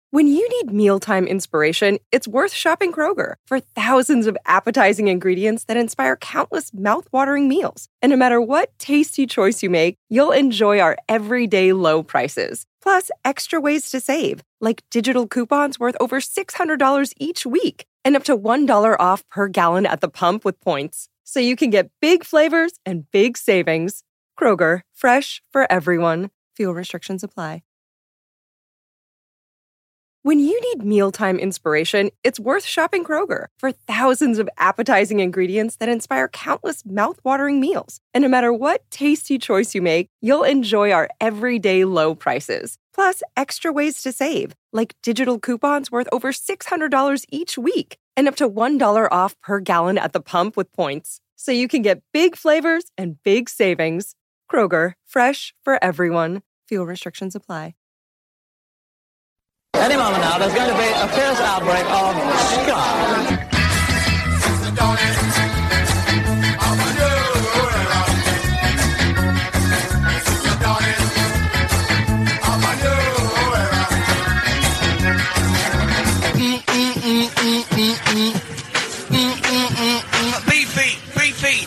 When you need mealtime inspiration, it's worth shopping Kroger for thousands of appetizing ingredients that inspire countless mouth-watering meals. And no matter what tasty choice you make, you'll enjoy our everyday low prices. Plus, extra ways to save, like digital coupons worth over $600 each week and up to $1 off per gallon at the pump with points. So you can get big flavors and big savings. Kroger, fresh for everyone. Fuel restrictions apply. When you need mealtime inspiration, it's worth shopping Kroger for thousands of appetizing ingredients that inspire countless mouth-watering meals. And no matter what tasty choice you make, you'll enjoy our everyday low prices. Plus, extra ways to save, like digital coupons worth over $600 each week and up to $1 off per gallon at the pump with points. So you can get big flavors and big savings. Kroger, fresh for everyone. Fuel restrictions apply. Any moment now, there's going to be a fierce outbreak of ska. Beefy.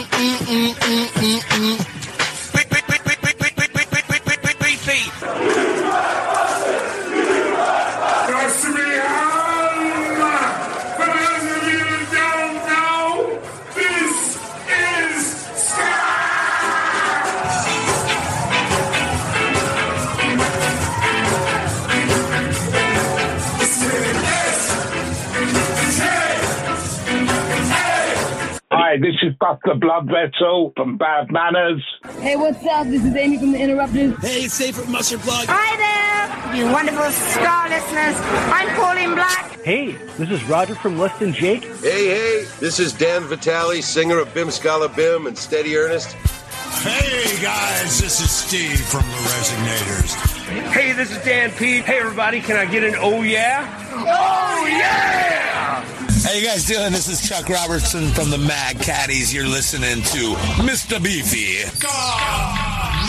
Hi, this is Buster Blood Vessel from Bad Manners. Hey, what's up? This is Amy from The Interrupters. Hey, it's Dave from Mustard Plug. Hi there, you wonderful Star listeners. I'm Pauline Black. Hey, this is Roger from Less Than Jake. Hey, this is Dan Vitale, singer of Bim Scala Bim and Steady Ernest. Hey, guys, this is Steve from The Resignators. Hey, this is Dan Pete. Hey, everybody, can I get an oh yeah? Oh yeah! How you guys doing? This is Chuck Robertson from the Mad Caddies. You're listening to Mr. Beefy. God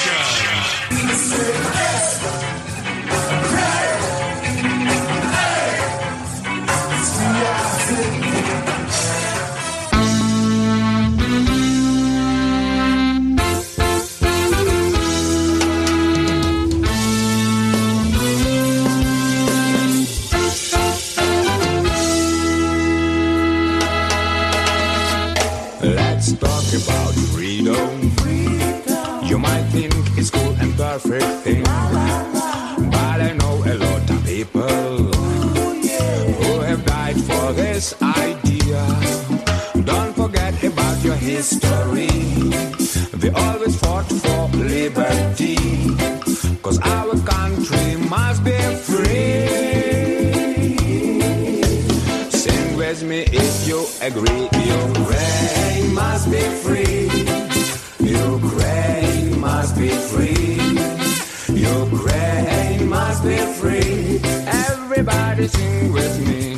Let's talk about freedom. You might think it's cool and perfect thing, but I know a lot of people who have died for this idea. Don't forget about your history. They always fought for liberty, 'cause our country must be free. Sing with me if you agree. Ukraine must be free. Ukraine must be free. Ukraine must be free. Everybody sing with me.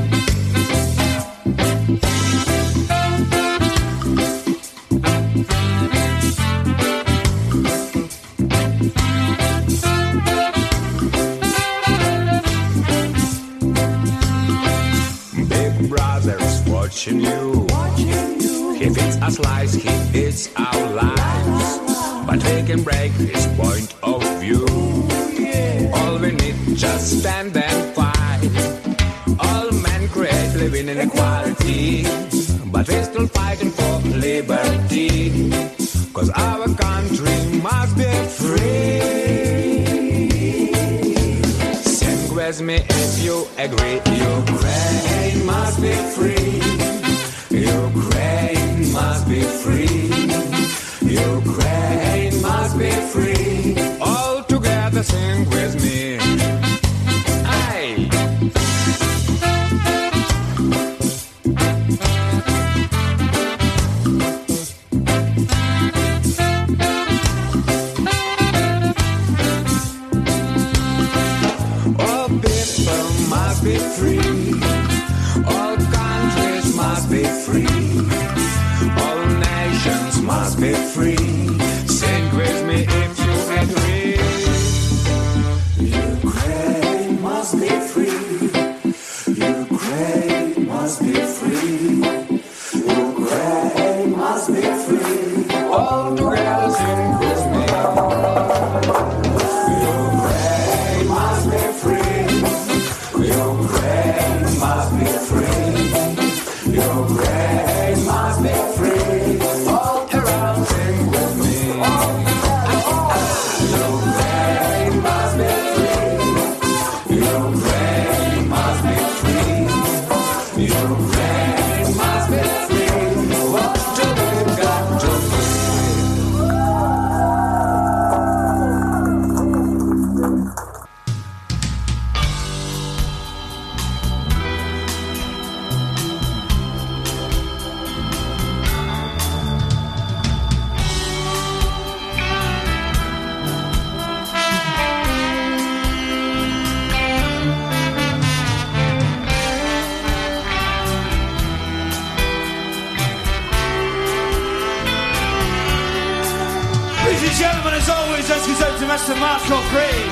Big Brother's watching you. He feeds a slice, he eats our lives. But we can break his point of view. All we need, just stand and fight. All men create living inequality, but we're still fighting for liberty. 'Cause our country must be free. Sing with me if you agree. Ukraine must be free. Ukraine must be free. Ukraine must be free. All together sing with me. Aye. All people must be free. All countries must be free. All nations must be free. Sing with me if you agree. Ukraine must must be free. Ukraine must be free. Ukraine must be free. All together sing with me. Ukraine must be free. Ukraine must be free. Ukraine must be free. All around sing with me. Ukraine must be free. Ukraine must be free. Ukraine must be free. What do we got to Ladies and gentlemen, as always, let's get out to Mr. Marco Craig.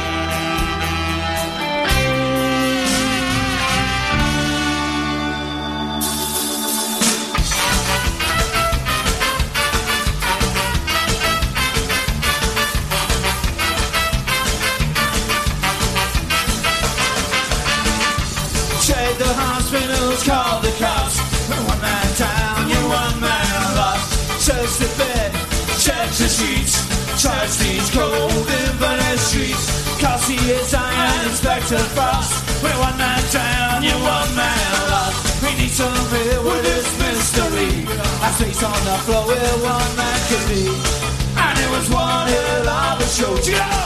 Check the hospitals, call the cops. One man down, you one man lost. Search the bed, check the sheets. Charge these cold infinite streets. Cassie is Iron Inspector Frost. We're one man down, you one man lost. We need some real with this mystery. I face on the floor where one man could be. And it was one hell of a show.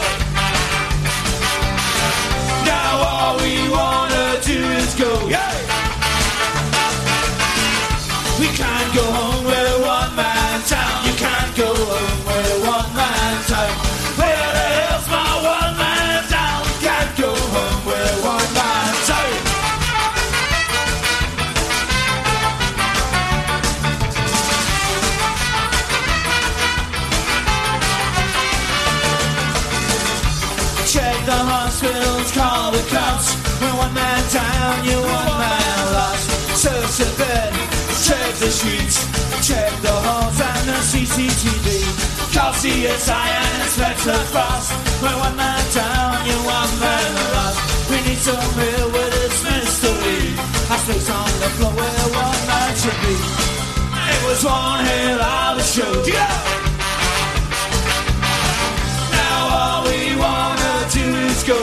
Now all we wanna do is go. Yeah! We can't go home, we're one man town. You can't go home, we're one man town. Where the hell's my one man town? We can't go home, we're one man town. Check the hospitals, call the cops. We're one man down, you're one man lost. Search the bed, check the streets, check the halls and the CCTV. Call CSI and Inspector Frost. We're one man down, you're one man lost. We need some real with this mystery. I space on the floor where one man should be. It was one hell of a show. Now all we wanna do is go.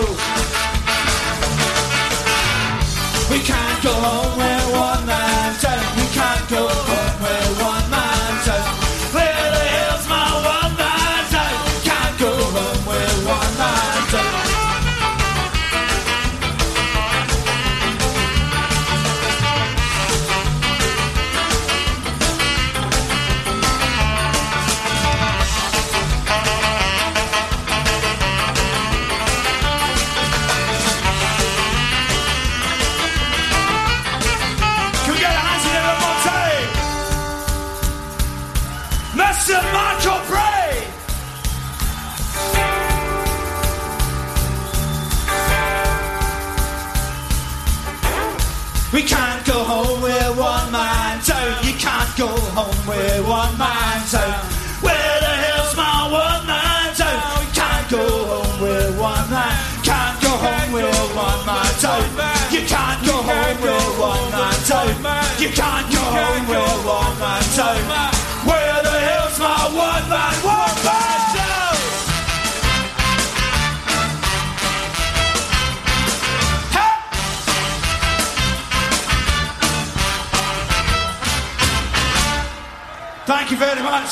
We can't go home, we're one man down. We can't go home, we're one man down. Where the hell's my one man down? Can't go home, we're one man down. Mr. Marco Bray! We can't go home, we're one man down. You can't go home, we're one man down. Where the hell's my one man down? We can't go home, we're one man. Can't go home, we're one man down. You can't go home, we're one man down. You can't go home, we're one man down. Where the hell's my one man down? Hey! Thank you very much.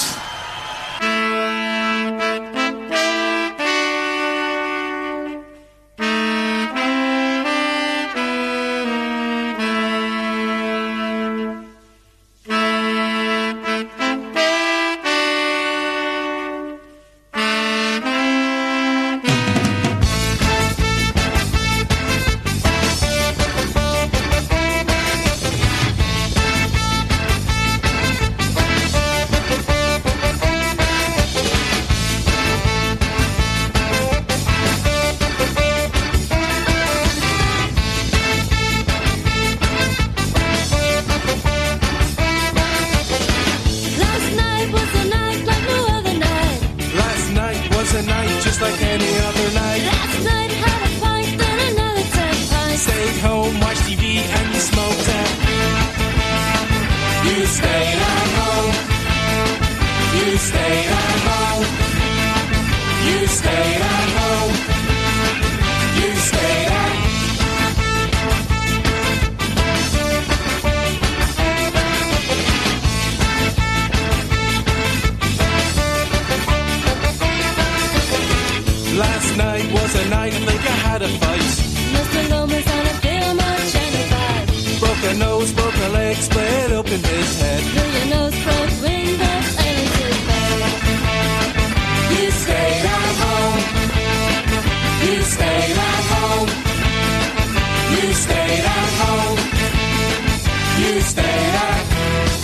leg split open his head. Your nose broke when the elevator fell. You stayed at home. You stayed at home. You stayed at home. You stayed at home.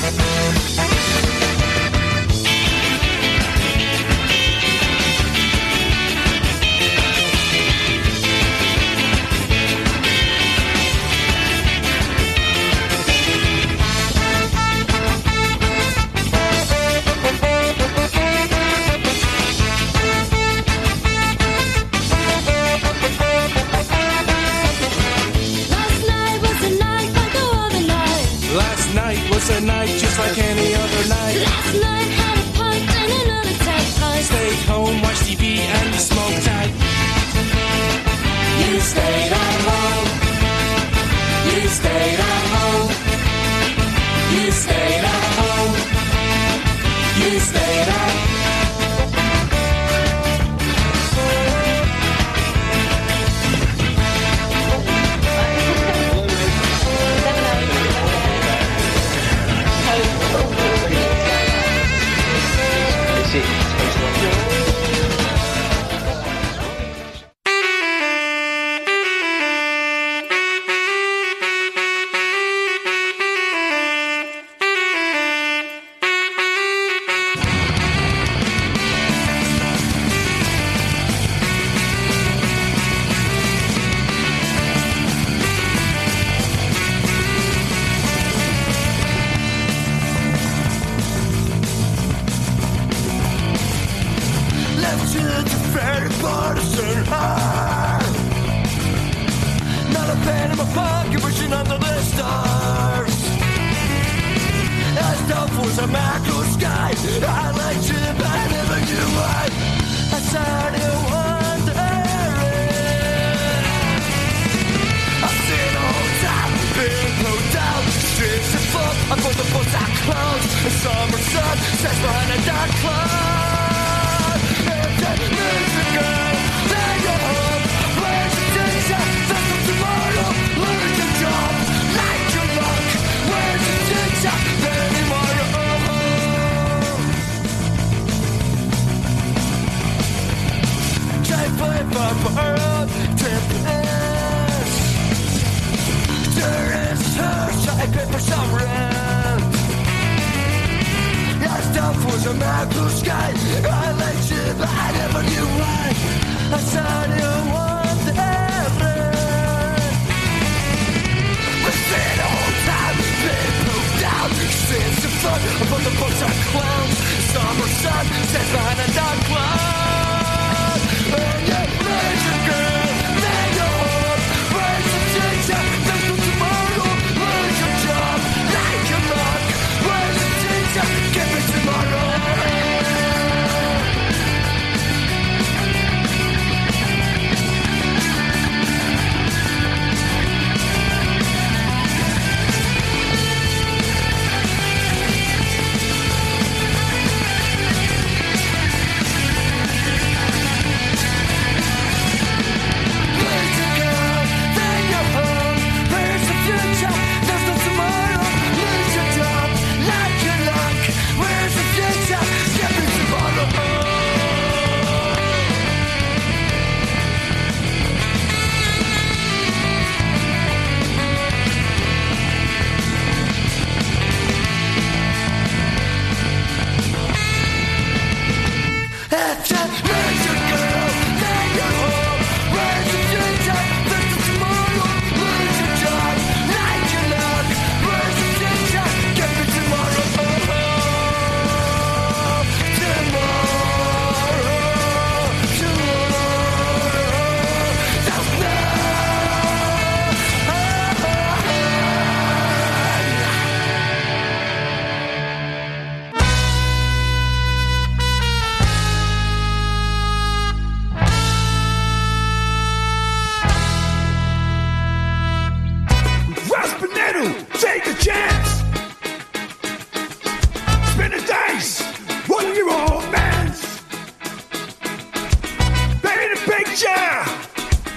A night just like any other night. Last night had a pint and another tight pint. Stayed home, watched TV and smoked tight. You stayed at home. You stayed at home. You stayed at home. You stayed at home.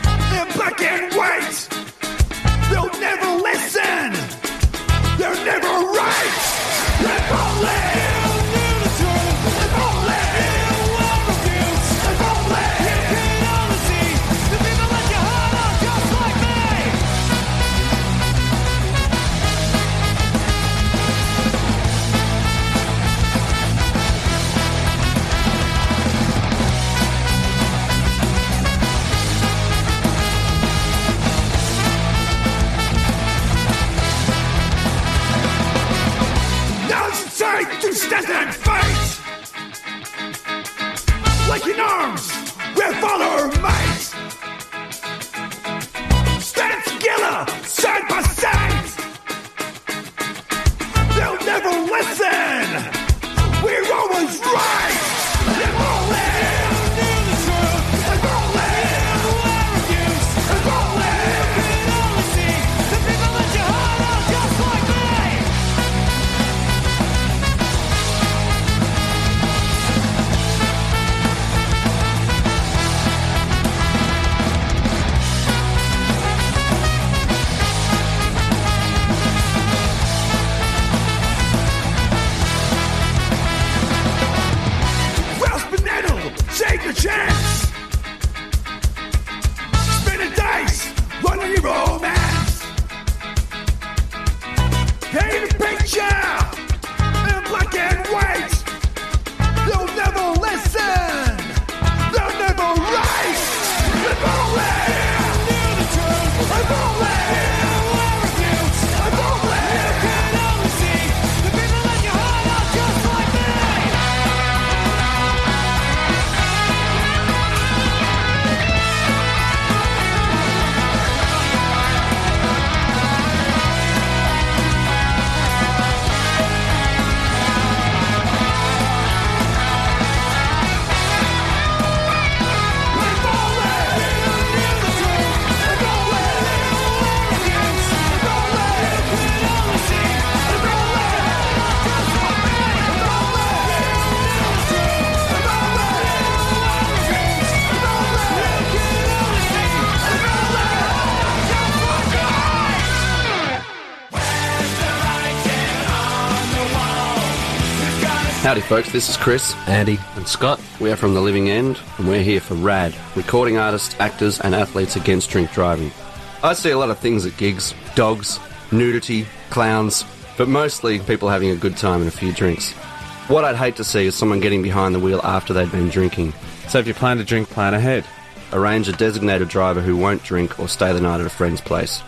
They'll never listen. They're never death and fate. Like in arms, we'll follow mate. Stand together, side by side. They'll never listen. We're always right. They're rolling near the truth. They're rolling where refuse. They're rolling. You can only see the people that you heart are just like me. Take a chance. Spin a dice. Run on your romance. Paint a picture in black and white. They'll never listen. They'll never write. They're rolling near the truth. They're rolling where refuse. They're rolling. You can only see the people in your heart are just like me. Howdy folks, this is Chris, Andy and Scott. We are from The Living End and we're here for RAD, recording artists, actors and athletes against drink driving. I see a lot of things at gigs, dogs, nudity, clowns, but mostly people having a good time and a few drinks. What I'd hate to see is someone getting behind the wheel after they've been drinking. So if you plan to drink, plan ahead. Arrange a designated driver who won't drink or stay the night at a friend's place.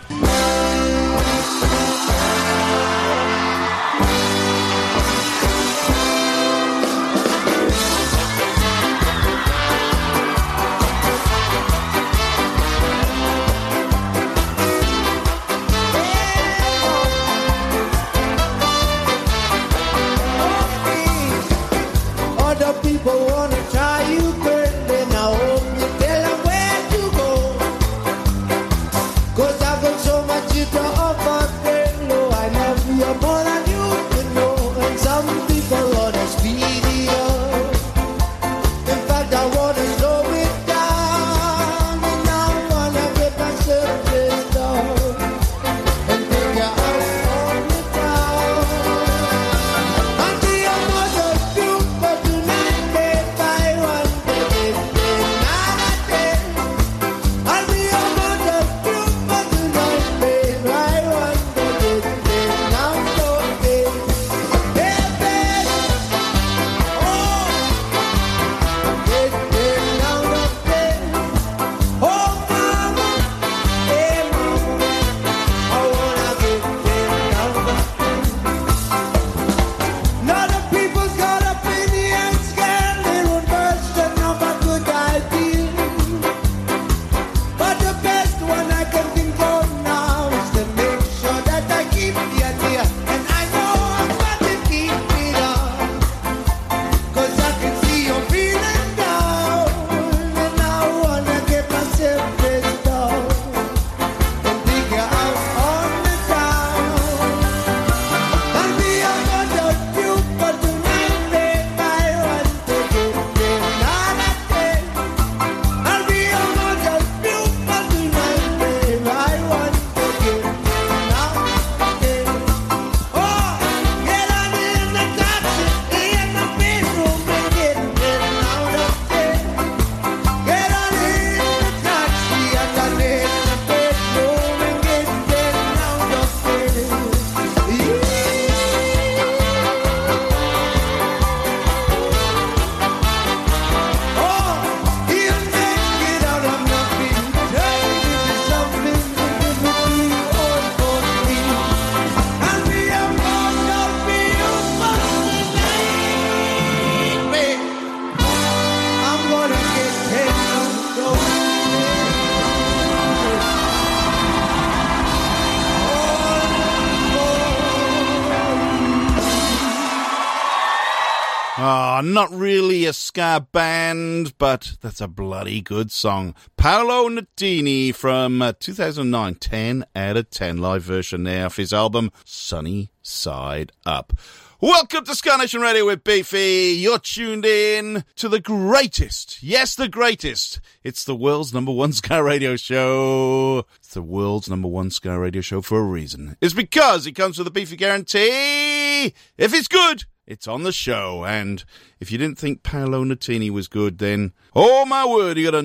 Right. Not really a ska band, but that's a bloody good song. Paolo Nutini from 2009, 10 out of 10 live version there of his album Sunny Side Up. Welcome to Ska Nation Radio with Beefy. You're tuned in to the greatest. Yes, the greatest. It's the world's number one ska radio show. It's the world's number one ska radio show for a reason. It's because it comes with a Beefy guarantee. If it's good, it's on the show. And if you didn't think Paolo Nutini was good, then, oh my word, you got a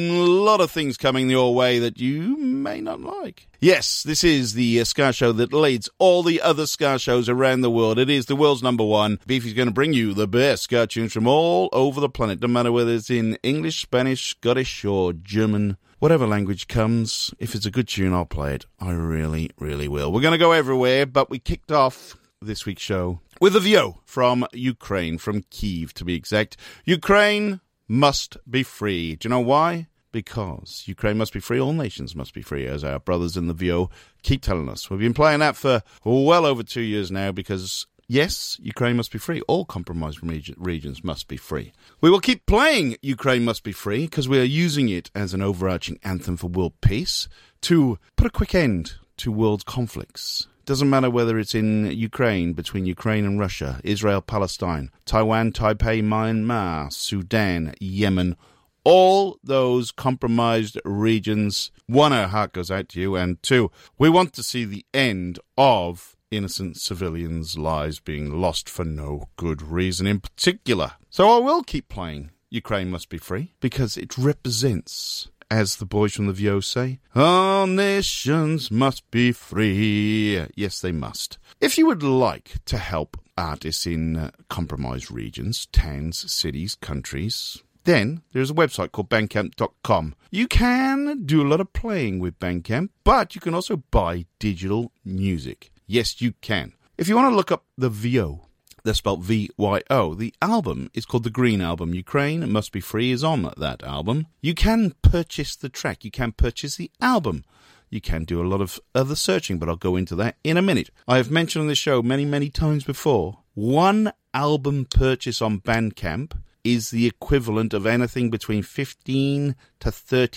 lot of things coming your way that you may not like. Yes, this is the ska show that leads all the other ska shows around the world. It is the world's number one. Beefy's going to bring you the best ska tunes from all over the planet, no matter whether it's in English, Spanish, Scottish, or German. Whatever language comes, if it's a good tune, I'll play it. I really, really will. We're going to go everywhere, but we kicked off this week's show with a view from Ukraine, from Kyiv to be exact. Ukraine must be free. Do you know why? Because Ukraine must be free, all nations must be free, as our brothers in the VO keep telling us. We've been playing that for well over 2 years now because, yes, Ukraine must be free. All compromised regions must be free. We will keep playing Ukraine Must Be Free because we are using it as an overarching anthem for world peace to put a quick end to world conflicts. Doesn't matter whether it's in Ukraine, between Ukraine and Russia, Israel, Palestine, Taiwan, Taipei, Myanmar, Sudan, Yemen, all those compromised regions. One, our heart goes out to you, and two, we want to see the end of innocent civilians' lives being lost for no good reason in particular. So I will keep playing Ukraine Must Be Free, because it represents, as the boys from the VO say, all nations must be free. Yes, they must. If you would like to help artists in compromised regions, towns, cities, countries, then there's a website called Bandcamp.com. You can do a lot of playing with Bandcamp, but you can also buy digital music. Yes, you can. If you want to look up the VO, they're spelled VYO. The album is called The Green Album. Ukraine Must Be Free is on that album. You can purchase the track. You can purchase the album. You can do a lot of other searching, but I'll go into that in a minute. I have mentioned on this show many, many times before, one album purchase on Bandcamp is the equivalent of anything between 15 to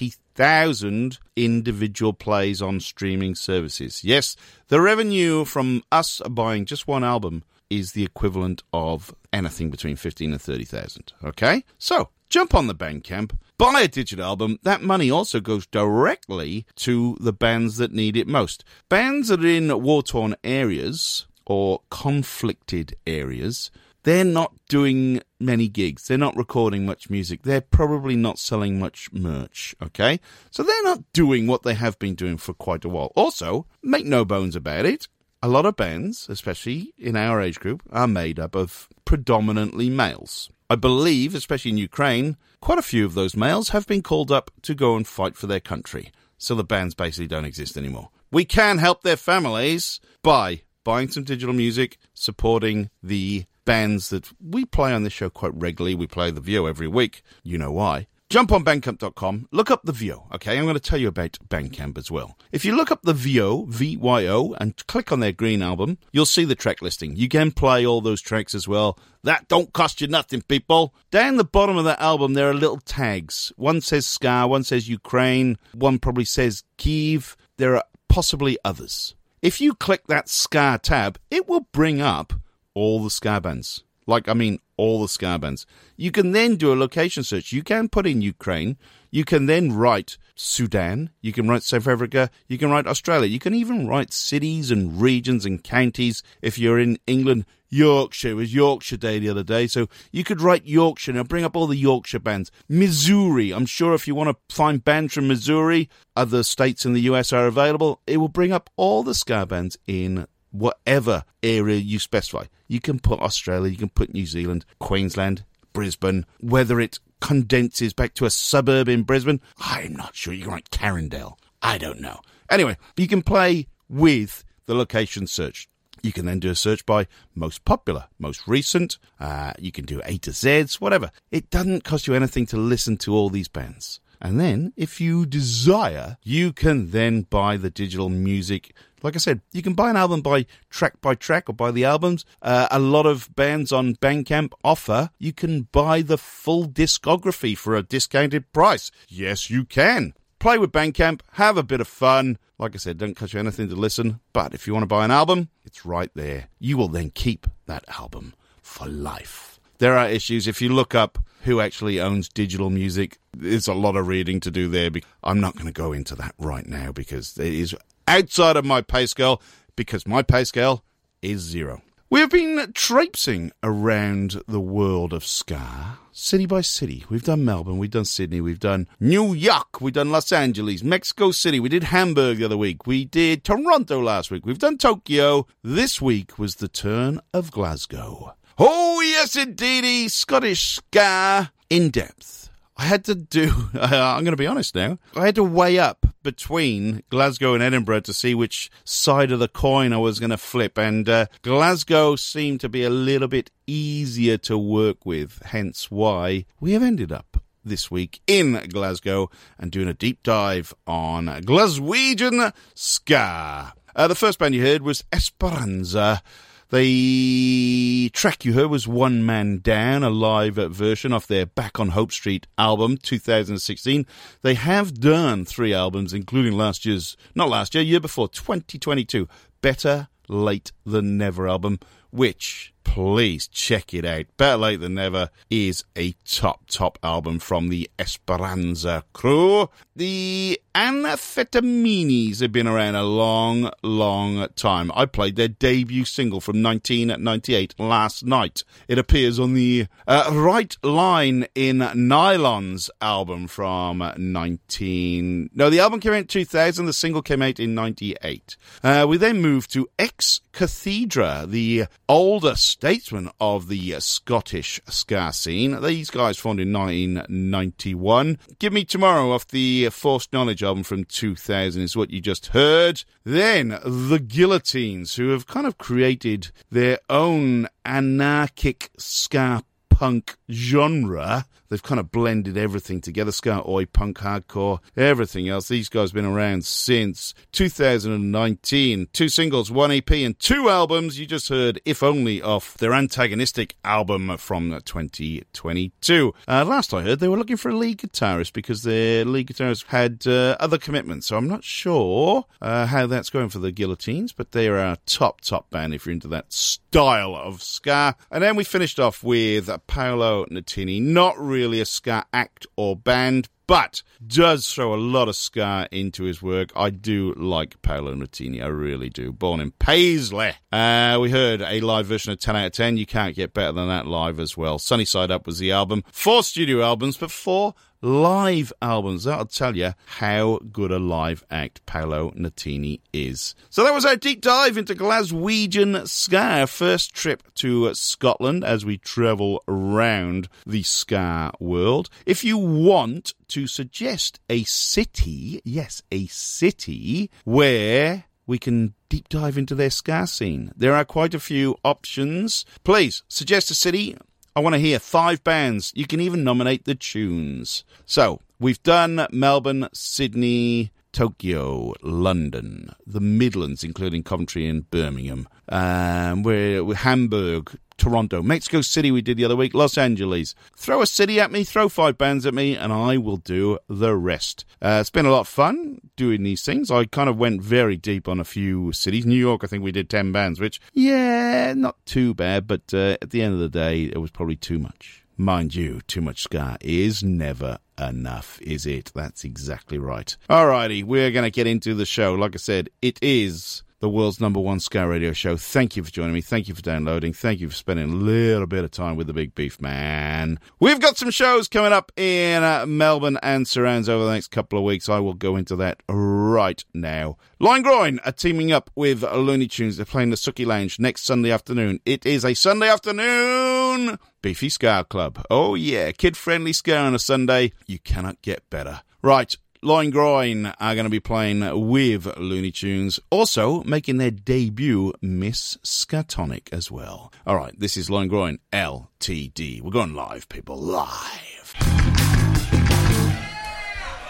30,000 individual plays on streaming services. Yes, the revenue from us buying just one album is the equivalent of anything between 15 and 30,000. Okay? So, jump on the Bandcamp, buy a digital album. That money also goes directly to the bands that need it most. Bands that are in war-torn areas or conflicted areas, they're not doing many gigs. They're not recording much music. They're probably not selling much merch, okay? So they're not doing what they have been doing for quite a while. Also, make no bones about it, a lot of bands, especially in our age group, are made up of predominantly males. I believe, especially in Ukraine, quite a few of those males have been called up to go and fight for their country. So the bands basically don't exist anymore. We can help their families by buying some digital music, supporting the bands that we play on this show quite regularly. We play the VO every week. You know why. Jump on Bandcamp.com, look up the VO, okay? I'm going to tell you about Bandcamp as well. If you look up the VO, VYO, and click on their Green Album, you'll see the track listing. You can play all those tracks as well. That don't cost you nothing, people. Down the bottom of that album, there are little tags. One says ska, one says Ukraine, one probably says Kyiv. There are possibly others. If you click that ska tab, it will bring up all the ska bands. All the ska bands. You can then do a location search. You can put in Ukraine. You can then write Sudan. You can write South Africa. You can write Australia. You can even write cities and regions and counties. If you're in England, Yorkshire. It was Yorkshire Day the other day. So you could write Yorkshire and bring up all the Yorkshire bands. Missouri. I'm sure if you want to find bands from Missouri, other states in the US are available. It will bring up all the ska bands in whatever area you specify. You can put Australia, you can put New Zealand, Queensland, Brisbane, whether it condenses back to a suburb in Brisbane, I'm not sure. You can write Carindale. I don't know. Anyway, you can play with the location search. You can then do a search by most popular, most recent. You can do A to Zs, whatever. It doesn't cost you anything to listen to all these bands. And then, if you desire, you can then buy the digital music. Like I said, you can buy an album by track or buy the albums. A lot of bands on Bandcamp offer you can buy the full discography for a discounted price. Yes, you can. Play with Bandcamp, have a bit of fun. Like I said, don't cost you anything to listen. But if you want to buy an album, it's right there. You will then keep that album for life. There are issues. If you look up who actually owns digital music, there's a lot of reading to do there. I'm not going to go into that right now because it is outside of my pay scale, because my pay scale is 0. We have been traipsing around the world of ska, city by city. We've done Melbourne, we've done Sydney, we've done New York, we've done Los Angeles, Mexico City, we did Hamburg the other week, we did Toronto last week, we've done Tokyo. This week was the turn of Glasgow. Oh, yes, indeedy, Scottish ska in depth. I had to do, I'm going to be honest now, I had to weigh up between Glasgow and Edinburgh to see which side of the coin I was going to flip, and Glasgow seemed to be a little bit easier to work with, hence why we have ended up this week in Glasgow and doing a deep dive on Glaswegian ska. The first band you heard was Esperanza. The track you heard was One Man Down, a live version of their Back on Hope Street album, 2016. They have done 3 albums, including year before, 2022, Better Late Than Never album, which, please check it out. Better Late Than Never is a top album from the Esperanza crew. The Amphetamines have been around a long time. I played their debut single from 1998 last night. It appears on the Right Line in Nylon's album from the album came out in 2000, the single came out in 98. We then moved to Ex Cathedra, the older statesman of the Scottish ska scene. These guys formed in 1991. Give Me Tomorrow off the Forced Knowledge album from 2000 is what you just heard. Then the Guillotines, who have kind of created their own anarchic ska punk genre. They've kind of blended everything together, ska, oi, punk, hardcore, everything else. These guys have been around since 2019. 2 singles, 1 EP and 2 albums. You just heard If Only off their Antagonistic album from 2022. Last I heard, they were looking for a lead guitarist because their lead guitarist had other commitments. So I'm not sure how that's going for the Guillotines, but they are a top band if you're into that style of ska. And then we finished off with Paolo Nutini. Not really a ska act or band, but does throw a lot of ska into his work. I do like Paolo Nutini, I really do. Born in Paisley. We heard a live version of 10 out of 10. You can't get better than that live as well. Sunny Side Up was the album. 4 studio albums, but 4 live albums. That'll tell you how good a live act Paolo Nutini is. So that was our deep dive into Glaswegian ska, our first trip to Scotland as we travel around the ska world. If you want to suggest a city, yes, a city where we can deep dive into their ska scene, there are quite a few options. Please suggest a city. I want to hear 5 bands. You can even nominate the tunes. So, we've done Melbourne, Sydney, Tokyo, London, the Midlands, including Coventry and Birmingham. We're Hamburg, Toronto, Mexico City we did the other week, Los Angeles. Throw a city at me, throw 5 bands at me, and I will do the rest. It's been a lot of fun doing these things. I kind of went very deep on a few cities. New York, I think we did 10 bands, which, yeah, not too bad, but at the end of the day, it was probably too much. Mind you, too much ska is never enough, is it? That's exactly right. Alrighty, we're going to get into the show. Like I said, it is the world's #1 ska radio show. Thank you for joining me. Thank you for downloading. Thank you for spending a little bit of time with the Big Beef Man. We've got some shows coming up in Melbourne and surrounds over the next couple of weeks. I will go into that right now. Line Groin are teaming up with Looney Tunes. They're playing the Suki Lounge next Sunday afternoon. It is a Sunday afternoon Beefy Ska Club. Oh yeah, kid-friendly ska on a Sunday. You cannot get better. Right. Loin Groin are going to be playing with Looney Tunes, also making their debut Miss Skatonic as well. All right, this is Loin Groin, LTD. We're going live, people, live.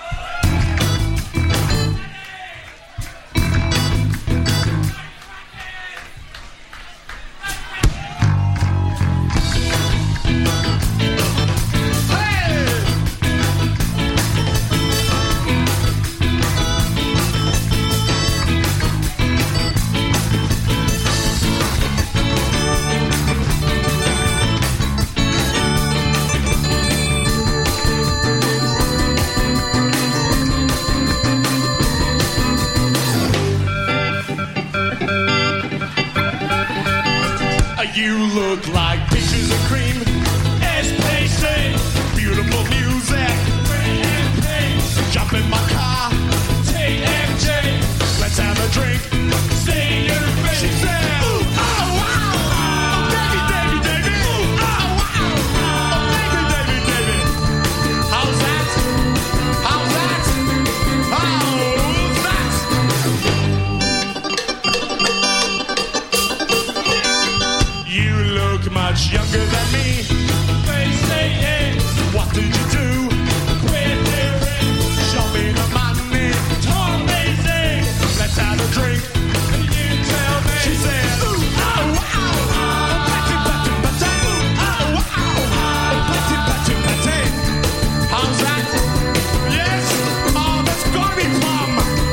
You look like peaches and cream. SPC, beautiful music. Jump in my car. TMG, let's have a drink. See you, baby. She said, ooh, oh, wow. Oh, Davy, Davy, Davy. Ooh, oh, wow. Oh, Davy, Davy, Davy. How's that? How's that? How's that? You look much younger than me. They say, hey, what did you do? Quit hearing. Show me the money. Tom Macy. Let's have a drink. And you tell me. She said, ooh, oh, wow. Patty, patty, patty. Ooh, oh, wow. Patty, patty, patty. How's that? Yes? Oh, that's gotta be plum.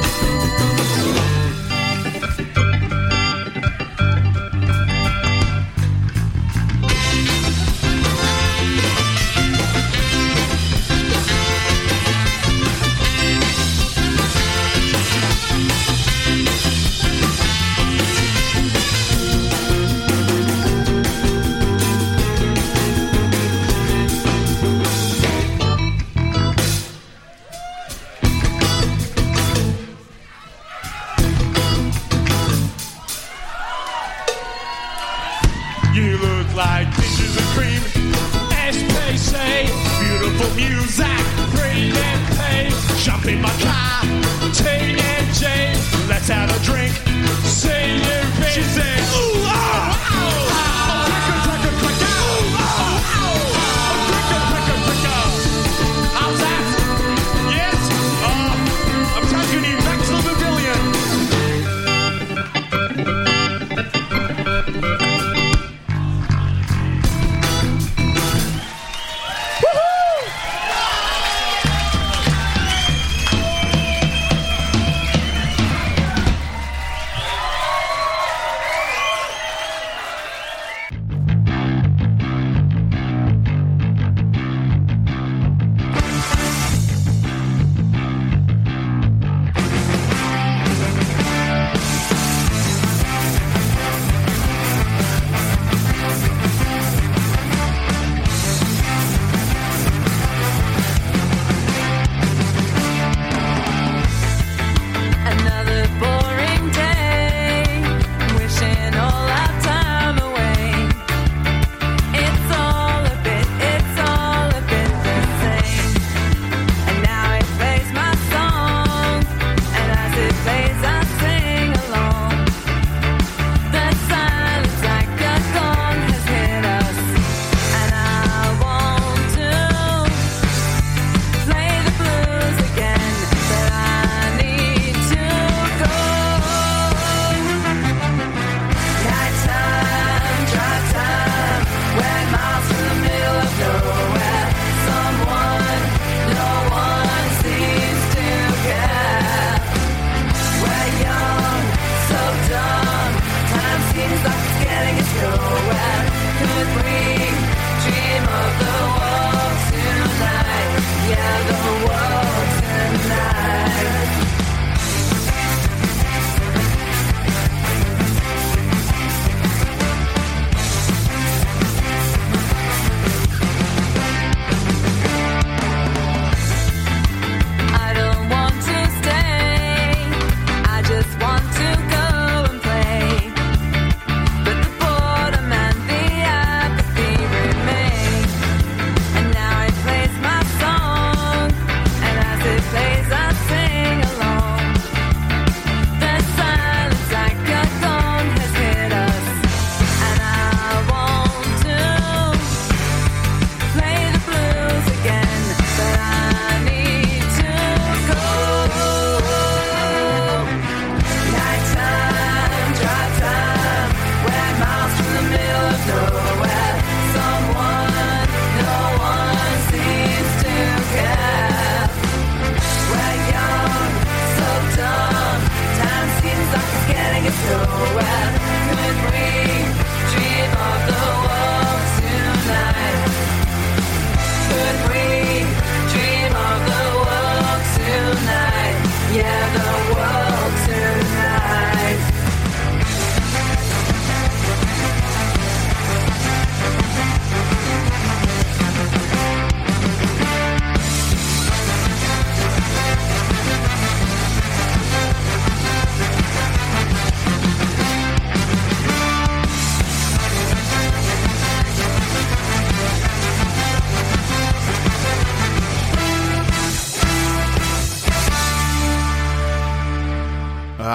You look like peaches and cream. SPC, beautiful music. Green and pay. Jump in my car. TNG, let's have a drink. See you, bitch. She said, ooh, oh, oh, oh, cracker, cracker, cracker. Ooh, oh, oh, oh, cracker, cracker, cracker. How's that? Yes? Oh, I'm taking you back to the pavilion.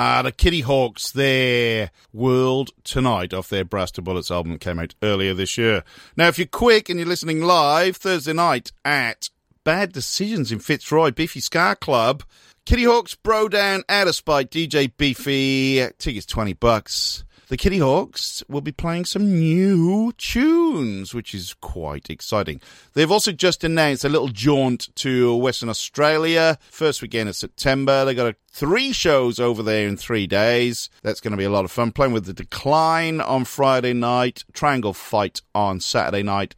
The Kitty Hawks, their World Tonight off their Brass to Bullets album that came out earlier this year. Now, if you're quick and you're listening live, Thursday night at Bad Decisions in Fitzroy, Beefy Ska Club, Kitty Hawks, Bro Down, Out of Spite, DJ Beefy, tickets $20. The Kitty Hawks will be playing some new tunes, which is quite exciting. They've also just announced a little jaunt to Western Australia, first weekend of September. They got 3 shows over there in 3 days. That's going to be a lot of fun. Playing with The Decline on Friday night, Triangle Fight on Saturday night,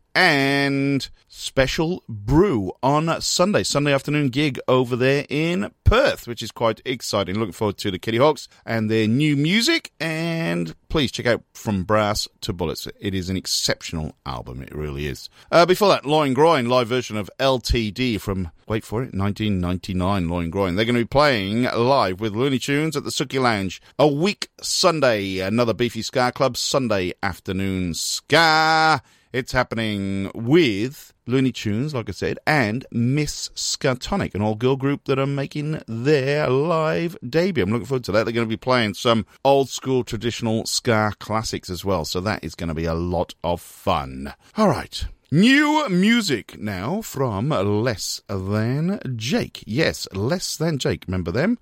and Special Brew on Sunday afternoon gig over there in Perth, which is quite exciting. Looking forward to the Kitty Hawks and their new music, and please check out From Brass to Bullets. It is an exceptional album, it really is. Before that, Loin Groin, live version of LTD from, wait for it, 1999, Loin Groin. They're going to be playing live with Looney Tunes at the Suki Lounge a week Sunday. Another Beefy Ska Club Sunday afternoon ska. It's happening with Looney Tunes, like I said, and Miss Skatonic, an all-girl group that are making their live debut. I'm looking forward to that. They're going to be playing some old-school traditional ska classics as well, so that is going to be a lot of fun. All right. New music now from Less Than Jake. Yes, Less Than Jake. Remember them?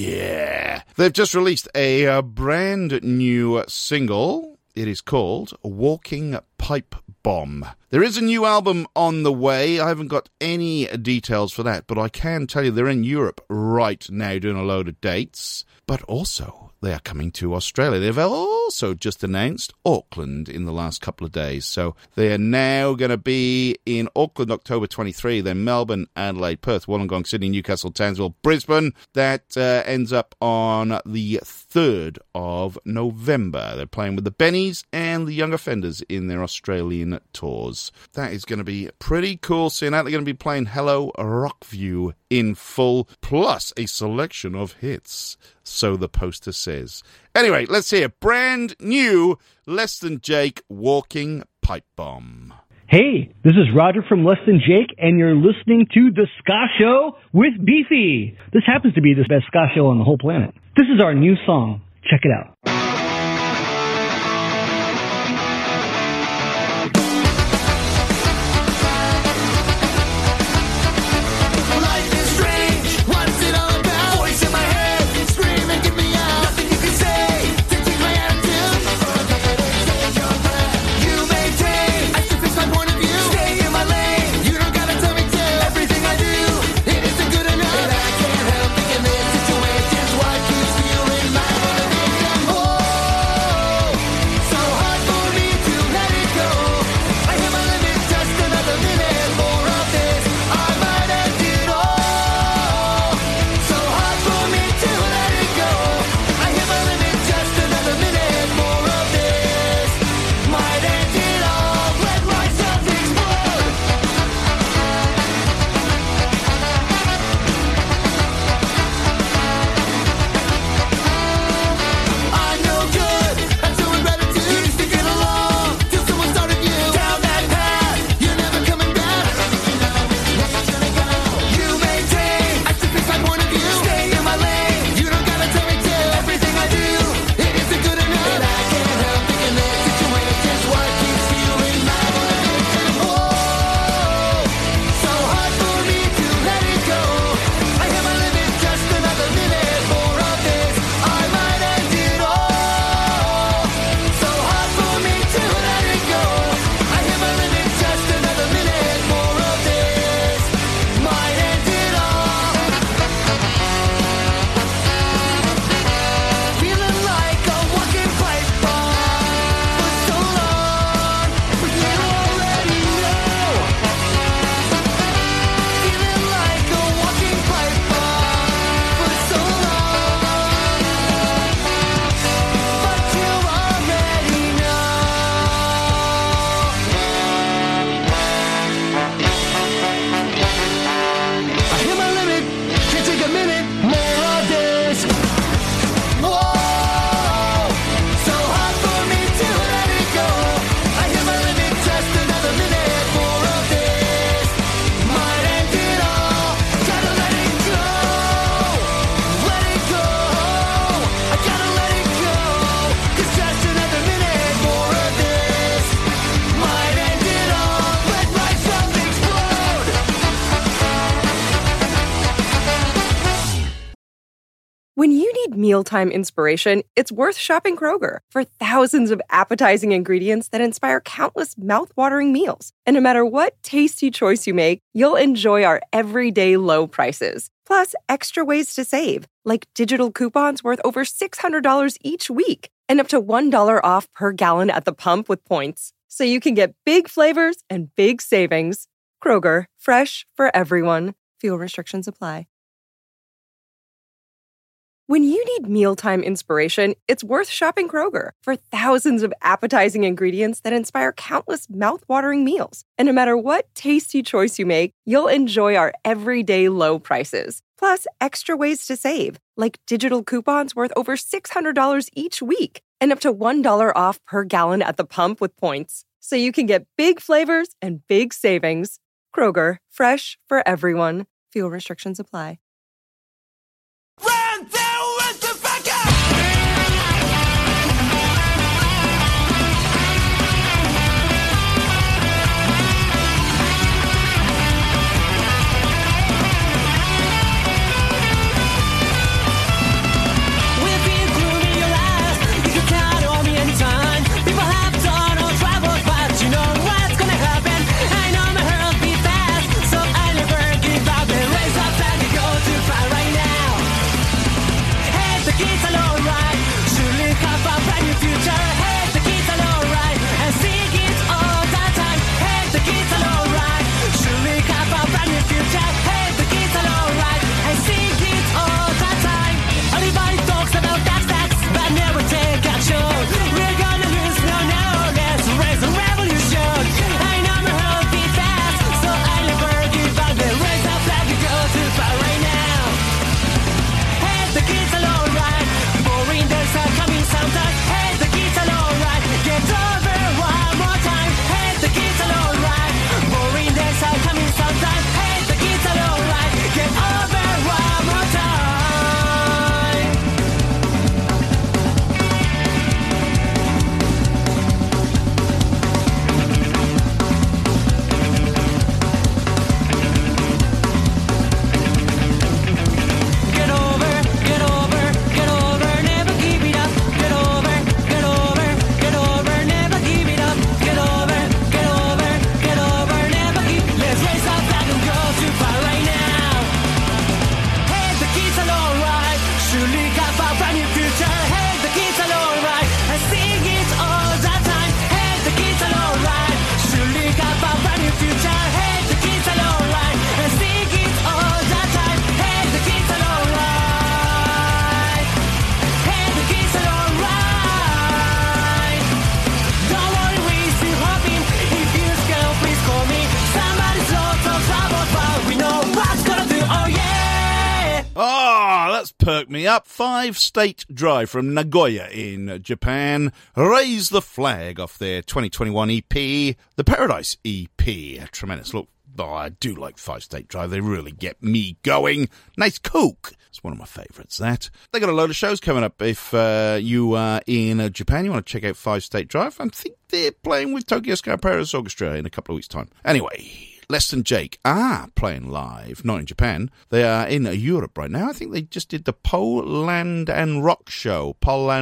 Yeah. They've just released a brand new single. It is called Walking Pipe Bomb. There is a new album on the way. I haven't got any details for that, but I can tell you they're in Europe right now doing a load of dates. But also, they are coming to Australia. They've also just announced Auckland in the last couple of days. So they are now going to be in Auckland October 23, then Melbourne, Adelaide, Perth, Wollongong, Sydney, Newcastle, Townsville, Brisbane. That ends up on the 3rd of November. They're playing with the Bennies and the Young Offenders in their Australian tours. That is going to be pretty cool. Seeing out, they're going to be playing Hello Rockview in full, plus a selection of hits. So the poster says. Anyway, let's hear brand new Less Than Jake, Walking Pipe Bomb. Hey, this is Roger from Less Than Jake, and you're listening to The Ska Show with Beefy. This happens to be the best ska show on the whole planet. This is our new song. Check it out. What keeps fueling my motivation? mealtime inspiration, it's worth shopping Kroger. For thousands of appetizing ingredients that inspire countless mouth-watering meals. And no matter what tasty choice you make, you'll enjoy our everyday low prices. Plus, extra ways to save, like digital coupons worth over $600 each week, and up to $1 off per gallon at the pump with points. So you can get big flavors and big savings. Kroger, fresh for everyone. Fuel restrictions apply. When you need mealtime inspiration, it's worth shopping Kroger. For thousands of appetizing ingredients that inspire countless mouth-watering meals. And no matter what tasty choice you make, you'll enjoy our everyday low prices. Plus, extra ways to save, like digital coupons worth over $600 each week, and up to $1 off per gallon at the pump with points. So you can get big flavors and big savings. Kroger, fresh for everyone. Fuel restrictions apply. Perk Me Up, 5-state drive from Nagoya in Japan. Raise the Flag off their 2021 EP, the Paradise EP. Tremendous. Look, I do like 5-state drive. They really get me going. Nice Coke. It's one of my favourites, that. They got a load of shows coming up. If you are in Japan, you want to check out 5-state drive, I think they're playing with Tokyo Sky Paradise Orchestra in a couple of weeks' time. Anyway, Less Than Jake are playing live, not in Japan. They are in Europe right now. I think they just did the Poland Rock Show,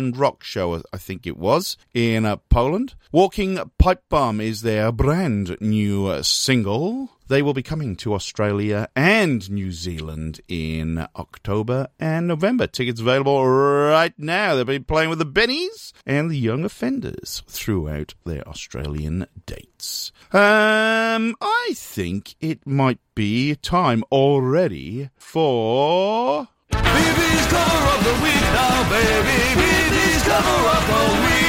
I think it was, in Poland. Walking Pipe Bomb is their brand new single. They will be coming to Australia and New Zealand in October and November. Tickets available right now. They'll be playing with the Bennies and the Young Offenders throughout their Australian dates. I think it might be time already for... BB's cover of the week now, baby. BB's cover of the week.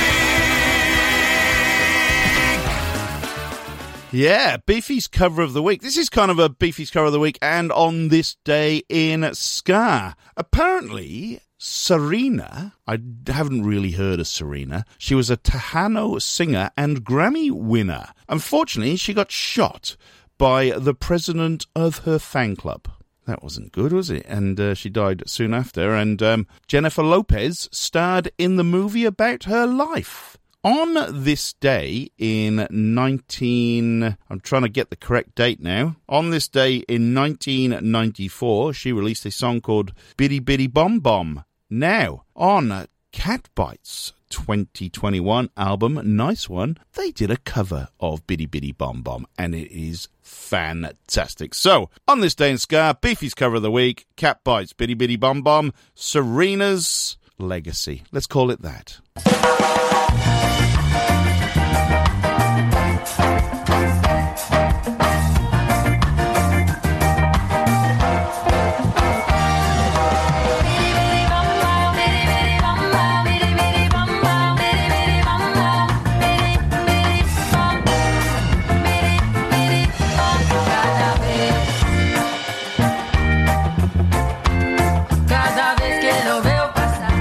Yeah, Beefy's cover of the week. This is kind of a Beefy's cover of the week, and on this day in ska. Apparently, Serena, I haven't really heard of Serena. She was a Tejano singer and Grammy winner. Unfortunately, she got shot by the president of her fan club. That wasn't good, was it? And she died soon after. And Jennifer Lopez starred in the movie about her life. On this day in I'm trying to get the correct date now. On this day in 1994, she released a song called Biddy Biddy Bom Bom. Now, on Cat Bites 2021 album, Nice One, they did a cover of Biddy Biddy Bom Bom, and it is fantastic. So, on this day in ska, Beefy's cover of the week, Cat Bites, Biddy Biddy Bom Bom, Serena's Legacy. Let's call it that. Cada vez que lo veo pasar,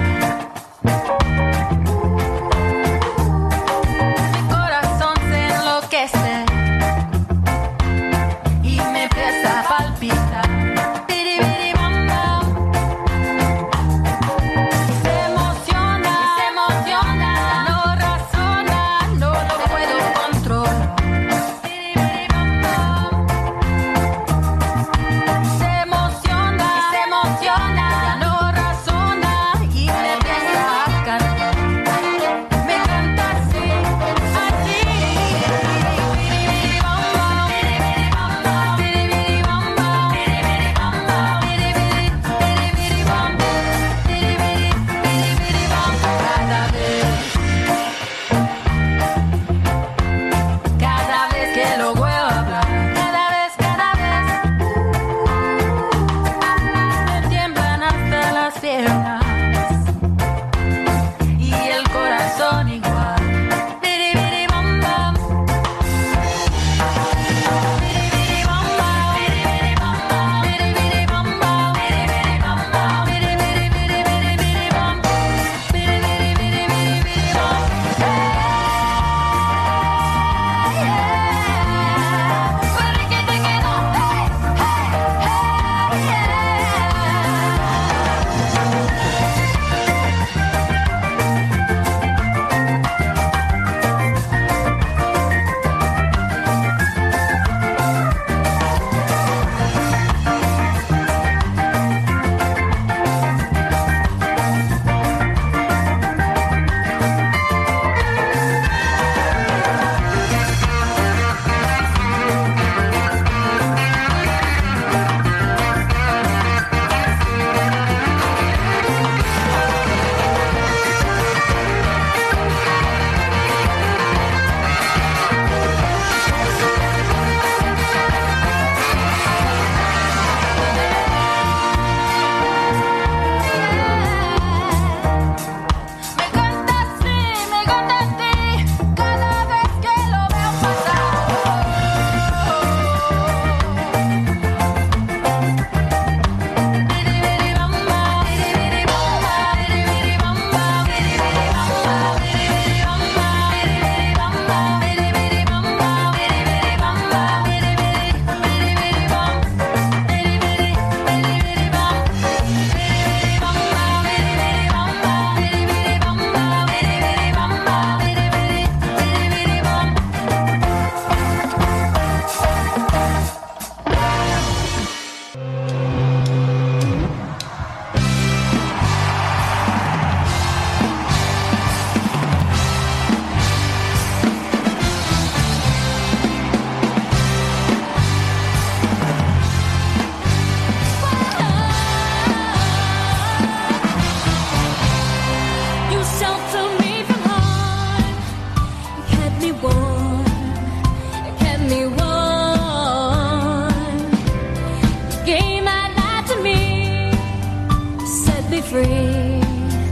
free,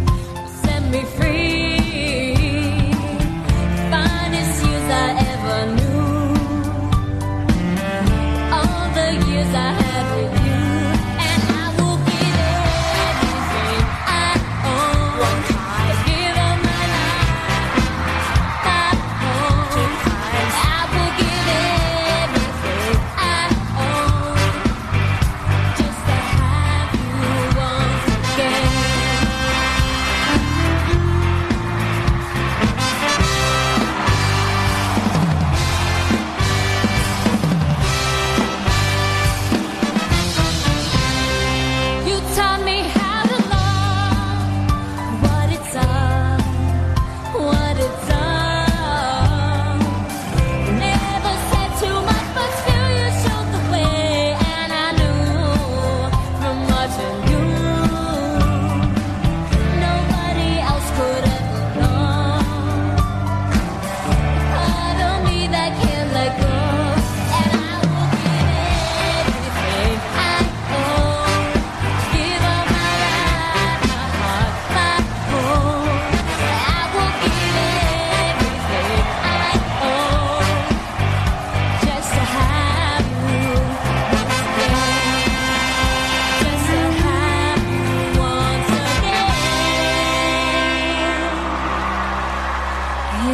set me free. Finest years I ever knew. All the years I had with you, and I will give everything I own. I give up my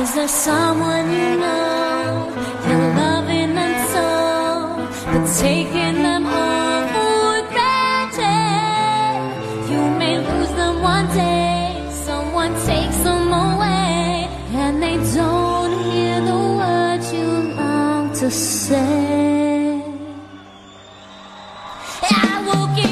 Is there someone you know, you're loving them so, but taking them all for granted? You may lose them one day, someone takes them away, and they don't hear the words you long to say. I will give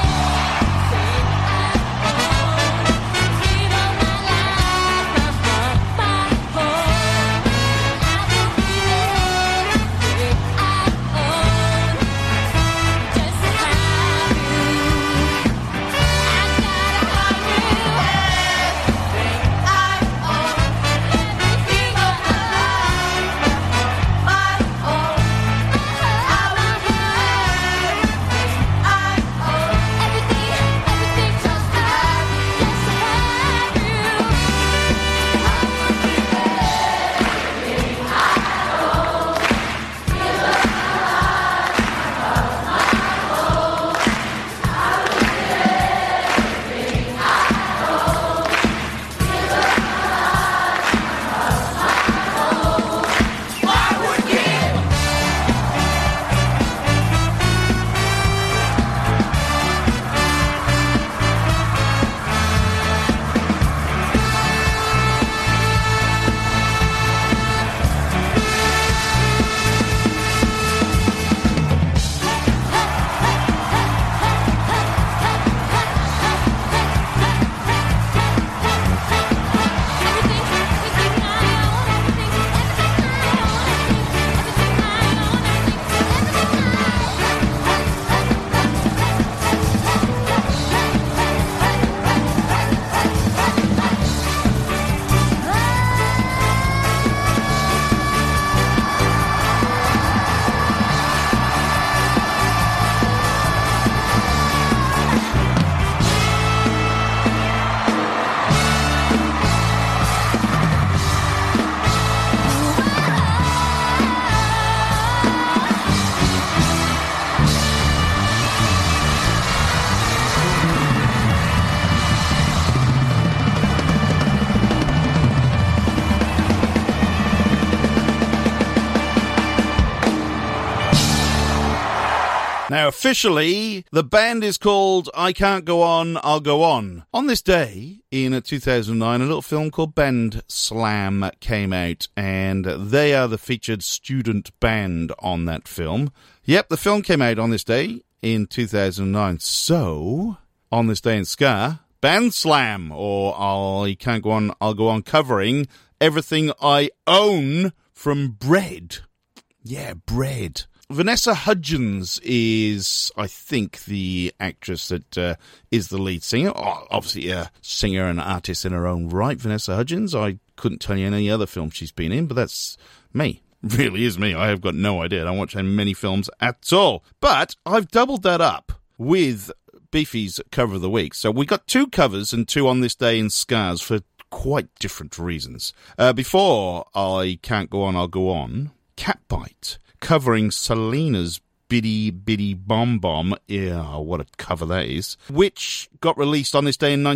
Now, officially, the band is called I Can't Go On, I'll Go On. On this day, in 2009, a little film called Band Slam came out, and they are the featured student band on that film. Yep, the film came out on this day in 2009. So, on this day in ska, Band Slam, or I Can't Go On, I'll Go On, covering Everything I Own from Bread. Yeah, Bread. Vanessa Hudgens is, I think, the actress that is the lead singer. Obviously a singer and artist in her own right, Vanessa Hudgens. I couldn't tell you any other film she's been in, but that's me. Really is me. I have got no idea. I don't watch many films at all. But I've doubled that up with Beefy's cover of the week. So we got 2 covers and 2 on this day in Scars for quite different reasons. Before I Can't Go On, I'll Go On, Catbite, covering Selena's Biddy Biddy Bom Bom. Yeah, what a cover that is. Which got released on this day in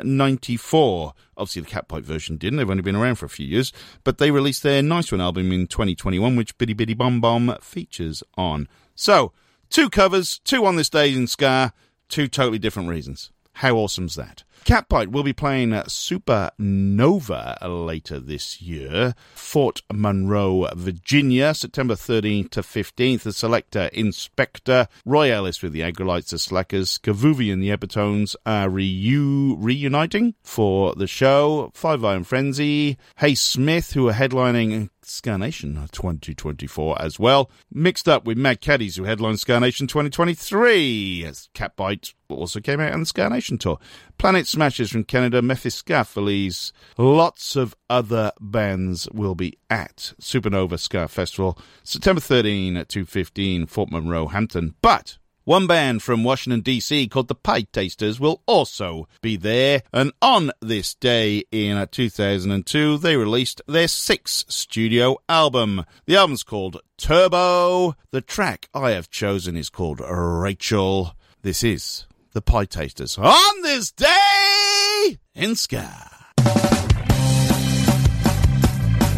1994. Obviously, the Catbite version didn't. They've only been around for a few years. But they released their Nice One album in 2021, which Biddy Biddy Bom Bom features on. So, 2 covers, 2 on this day in ska, 2 totally different reasons. How awesome's that? Catbite will be playing Supernova later this year. Fort Monroe, Virginia, September 13th to 15th. The Selector, Inspector, Roy Ellis with the Agrolites, the Slackers, Kavuvi and the Epitones are reuniting for the show. Five Iron Frenzy, Hey Smith, who are headlining Ska Nation 2024 as well. Mixed up with Mad Caddies, who headlined Ska Nation 2023. Catbite also came out on the Ska Nation tour. Planet Smashers from Canada, Mephistopheles, lots of other bands will be at Supernova Ska Festival, September 13 to 15, Fort Monroe, Hampton. But one band from Washington, D.C. called the Pie Tasters will also be there. And on this day in 2002, they released their 6th studio album. The album's called Turbo. The track I have chosen is called Rachel. This is the Pie Tasters on this day in ska.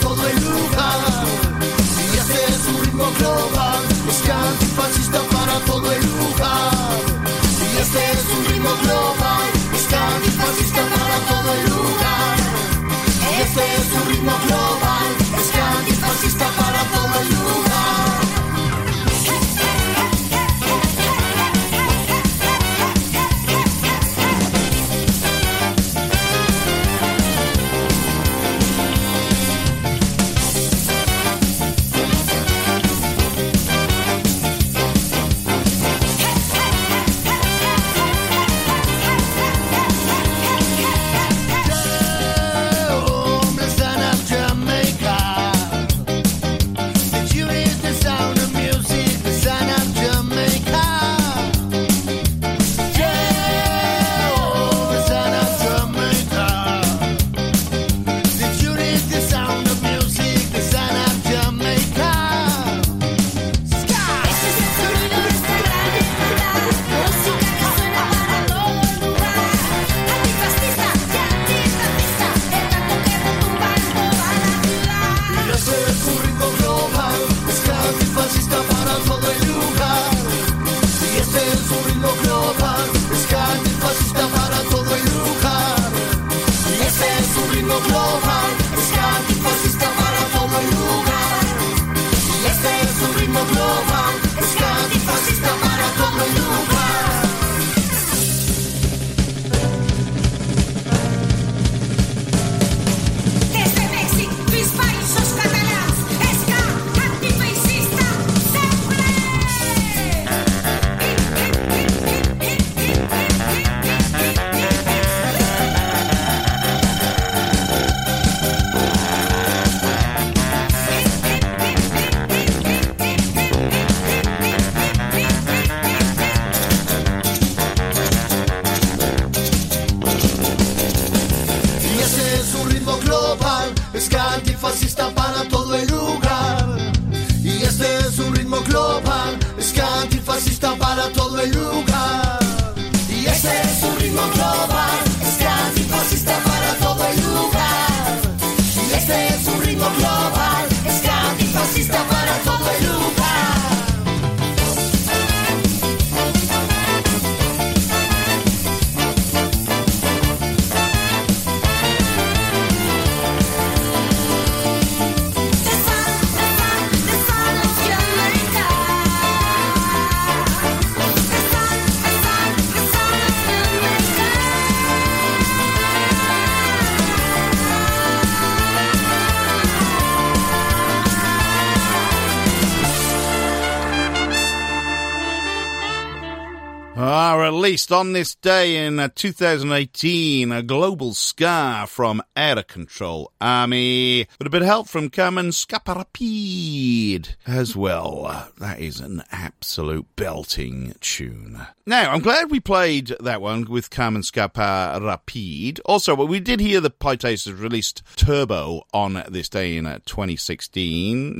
todo el lugar. Y este es un ritmo global, ska antifascista para todo el lugar. Y este es un ritmo global, ska antifascista para todo el lugar. Y este es un ritmo global, ska antifascista para todo el lugar. Released on this day in 2018, a global ska from Out of Control Army, with a bit of help from Carmen Scaparapide as well. That is an absolute belting tune. Now, I'm glad we played that one with Carmen Scaparapide. Also, we did hear the Pie Tasters released Turbo on this day in 2002,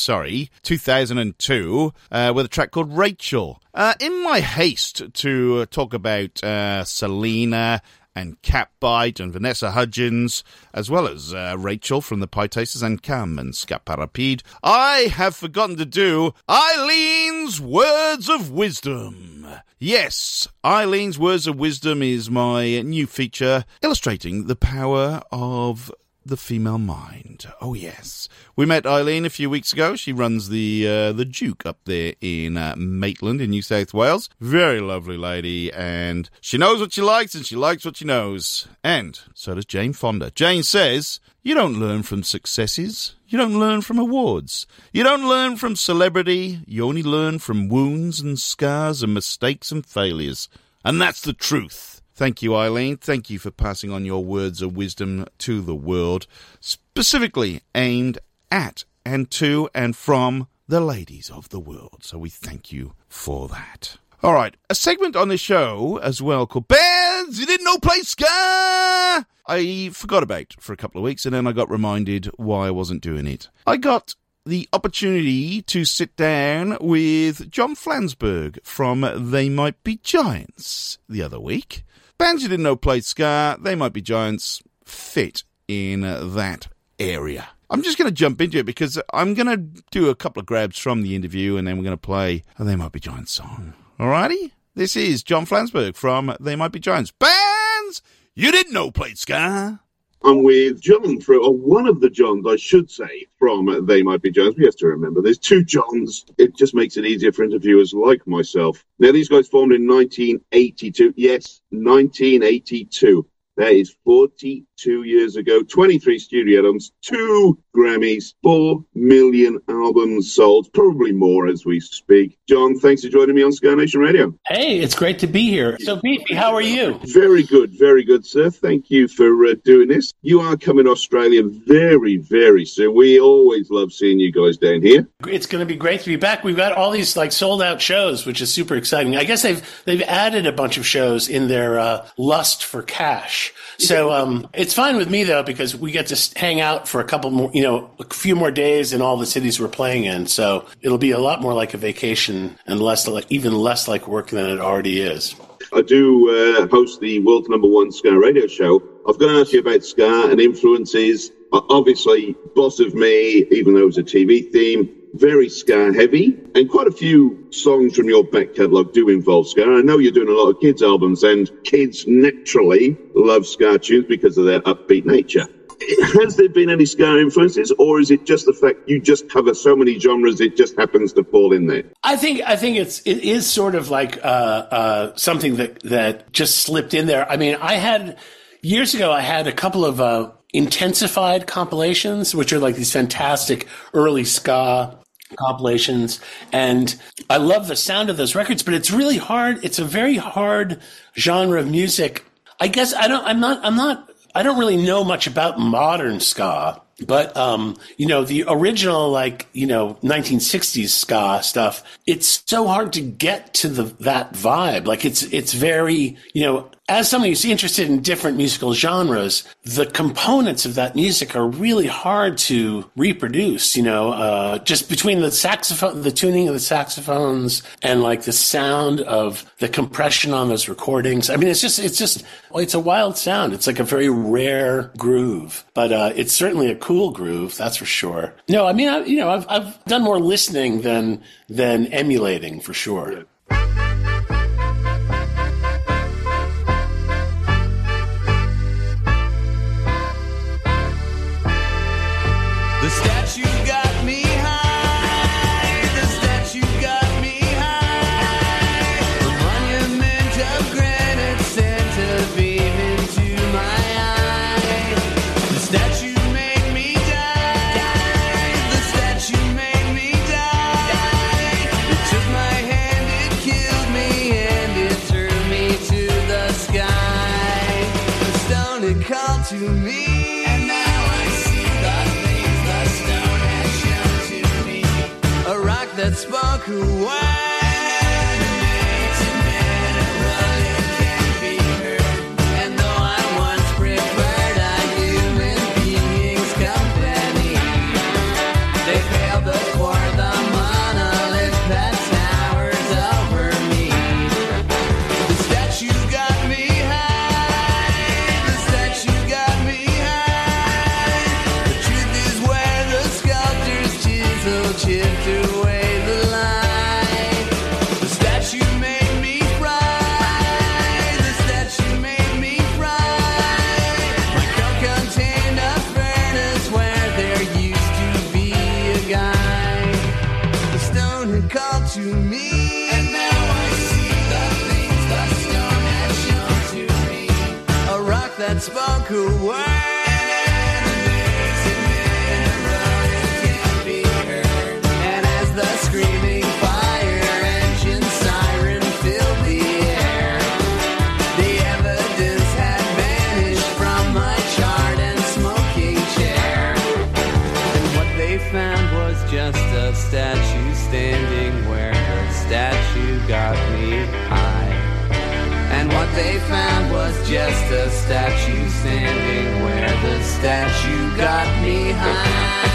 with a track called Rachel. In my haste to talk about Selena and Catbite and Vanessa Hudgens, as well as Rachel from the Pie Tasters and Carmen Scaparapide, I have forgotten to do Eileen's Words of Wisdom. Yes, Eileen's Words of Wisdom is my new feature illustrating the power of the female mind. Oh yes, we met Eileen a few weeks ago. She runs the Duke up there in Maitland in New South Wales. Very lovely lady, and she knows what she likes and she likes what she knows. And so does Jane Fonda. Jane says, you don't learn from successes. You don't learn from awards. You don't learn from celebrity. You only learn from wounds and scars and mistakes and failures. And that's the truth. Thank you, Eileen. Thank you for passing on your words of wisdom to the world, specifically aimed at and to and from the ladies of the world. So we thank you for that. All right, a segment on the show as well called Bands You Didn't Know Play Ska. I forgot about for a couple of weeks, and then I got reminded why I wasn't doing it. I got the opportunity to sit down with John Flansburgh from They Might Be Giants the other week. Bands you didn't know played ska, They Might Be Giants fit in that area. I'm just going to jump into it because I'm going to do a couple of grabs from the interview and then we're going to play a They Might Be Giants song. Alrighty? This is John Flansburgh from They Might Be Giants. Bands you didn't know played ska. I'm with John, or one of the Johns, I should say, from They Might Be Giants. We have to remember there's two Johns. It just makes it easier for interviewers like myself. Now, these guys formed in 1982. Yes, 1982. That is 42 years ago. 23 studio albums, 2 Grammys, 4 million albums sold, probably more as we speak. John, thanks for joining me on Ska Nation Radio. Hey, it's great to be here. So, Beefy, how are you? Very good, sir. Thank you for doing this. You are coming to Australia very, very soon. We always love seeing you guys down here. It's going to be great to be back. We've got all these sold out shows, which is super exciting. I guess they've added a bunch of shows in their lust for cash. So it's fine with me though because we get to hang out for a couple more, a few more days in all the cities we're playing in. So it'll be a lot more like a vacation and even less like work than it already is. I do host the world's #1 ska radio show. I was going to ask you about ska and influences. Obviously, Boss of Me, even though it was a TV theme, very ska heavy, and quite a few songs from your back catalogue do involve ska. I know you're doing a lot of kids albums, and kids naturally love ska tunes because of their upbeat nature. Has there been any ska influences, or is it just the fact you just cover so many genres it just happens to fall in there? I think it is sort of like something that just slipped in there. I mean, years ago I had a couple of intensified compilations, which are like these fantastic early ska compilations, and I love the sound of those records, but it's really hard. It's a very hard genre of music. I guess I don't really know much about modern ska, but the original 1960s ska stuff, it's so hard to get to that vibe. Like it's very, as somebody who's interested in different musical genres, the components of that music are really hard to reproduce, just between the saxophone, the tuning of the saxophones and the sound of the compression on those recordings. I mean, it's a wild sound. It's like a very rare groove, but it's certainly a cool groove. That's for sure. No, I mean, I've done more listening than emulating for sure. The statue got me high. The statue got me high. The monument of granite sent a beam into my eye. The statue made me die. The statue made me die. It took my hand, it killed me, and it threw me to the sky. The stone had called to me. That spoke a word, can't be heard. And though I once preferred a human being's company, they failed before the monolith that towers over me. The statue got me high. The statue got me high. The truth is where the sculptor's chisel chipped away. To me, and now I see the things the stone had shown to me. A rock that spoke a word, and a road that can't be heard. And as the screaming fire engine siren filled the air, the evidence had vanished from my charred and smoking chair. And what they found was just a statue standing where her statue got me high. And what they found was just a statue standing where the statue got me high.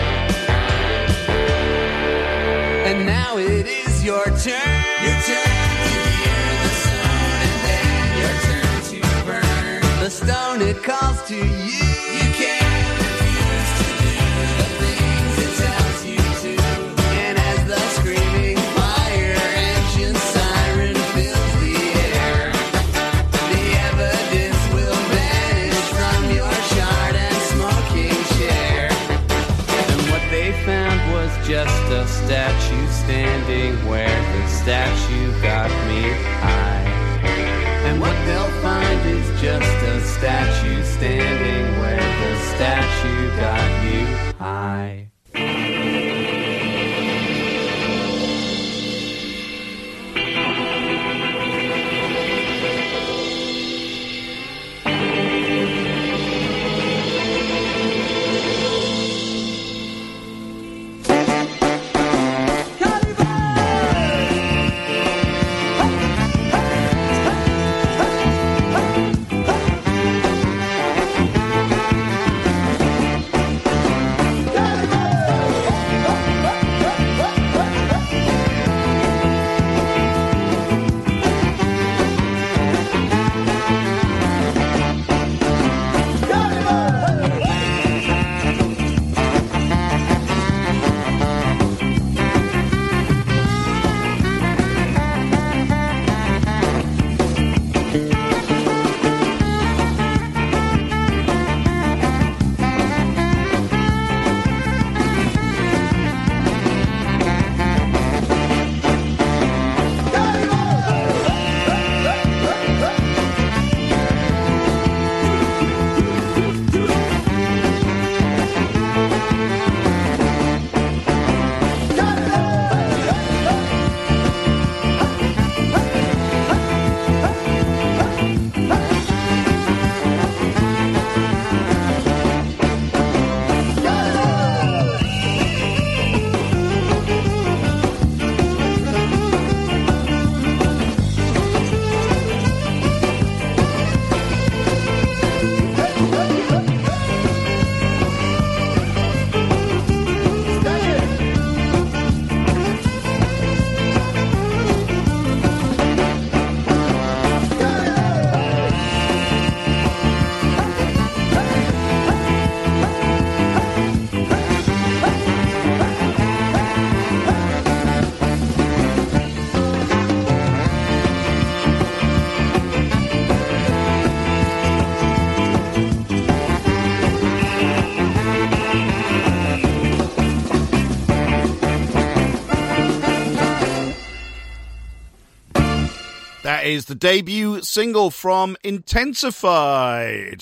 And now it is your turn. Your turn. it calls to you. You can't refuse to do the things it tells you to. And as the screaming fire engine siren fills the air, the evidence will vanish from your charred and smoking chair. And what they found was just a statue standing where the statue got me high. And what they'll find is just a statue standing where the statue got you high. That is the debut single from Intensified.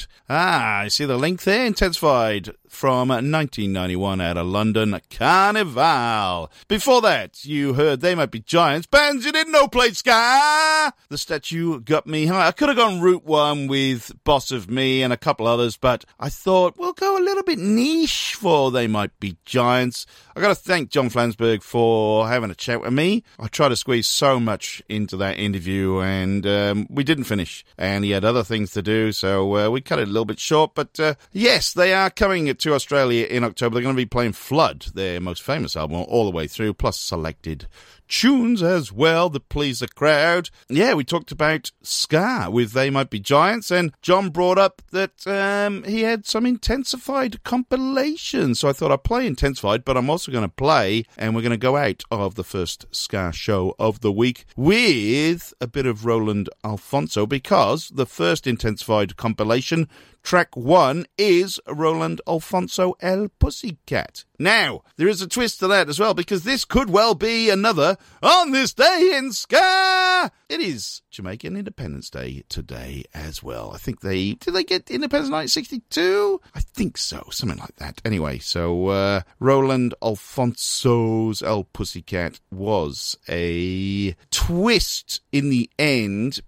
I see the link there, Intensified, from 1991 out of London, Carnival. Before that, you heard They Might Be Giants, bands you didn't know played ska. The Statue Got Me High. I could have gone Route 1 with Boss of Me and a couple others, but I thought we'll go a little bit niche for They Might Be Giants. I got to thank John Flansburgh for having a chat with me. I tried to squeeze so much into that interview, and we didn't finish. And he had other things to do, so we cut it a little bit short. But yes, they are coming to Australia in October. They're going to be playing Flood, their most famous album, all the way through, plus selected tunes as well that please the crowd. Yeah, we talked about ska with They Might Be Giants, and John brought up that he had some Intensified compilations. So I thought I'd play Intensified, but I'm also going to play, and we're going to go out of the first ska show of the week with a bit of Roland Alphonso, because the first Intensified compilation, track 1, is Roland Alphonso El Pussycat. Now, there is a twist to that as well, because this could well be another On This Day in Ska. It is Jamaican Independence Day today as well. I think did they get independence in 1962? I think so, something like that. Anyway, so Roland Alphonso's El Pussycat was a twist in the end,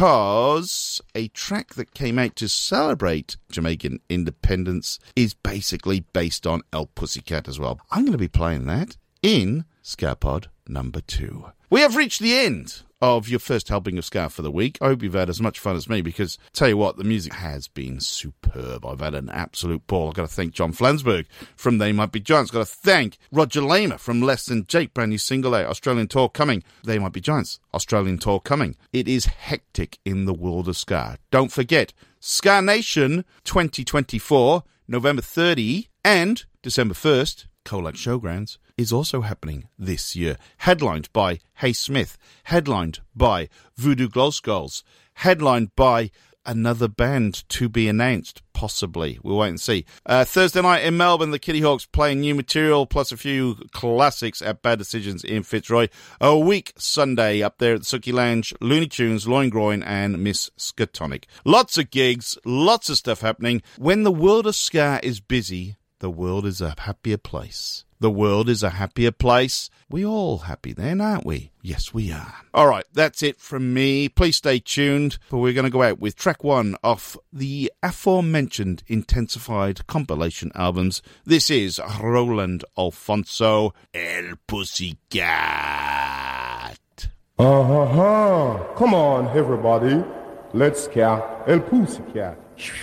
because a track that came out to celebrate Jamaican independence is basically based on El Pussycat as well. I'm going to be playing that in Ska Pod number 2. We have reached the end of your first helping of Ska for the week. I hope you've had as much fun as me, because, tell you what, the music has been superb. I've had an absolute ball. I've got to thank John Flansburgh from They Might Be Giants. I've got to thank Roger Lamer from Less Than Jake, brand new single out, Australian tour coming. They Might Be Giants, Australian tour coming. It is hectic in the world of Ska. Don't forget, Ska Nation 2024, November 30 and December 1st, Colac Showgrounds, is also happening this year. Headlined by Hay Smith, headlined by Voodoo Glow Skulls, headlined by another band to be announced, possibly. We'll wait and see. Thursday night in Melbourne, the Kitty Hawks playing new material, plus a few classics at Bad Decisions in Fitzroy. A week Sunday up there at the Suki Lounge, Looney Tunes, Loin Groin, and Miss Skatonic. Lots of gigs, lots of stuff happening. When the world of Ska is busy, the world is a happier place. The world is a happier place. We all happy then, aren't we? Yes, we are. All right, that's it from me. Please stay tuned, for we're going to go out with track 1 off the aforementioned intensified compilation albums. This is Roland Alfonso, El Pussycat. Come on, everybody. Let's scare El Pussycat.